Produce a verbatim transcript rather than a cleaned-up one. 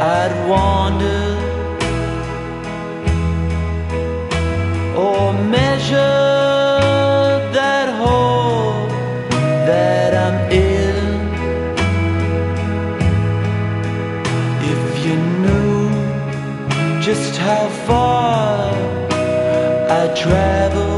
I'd wander or measure that hole that I'm in. If you knew just how far I travel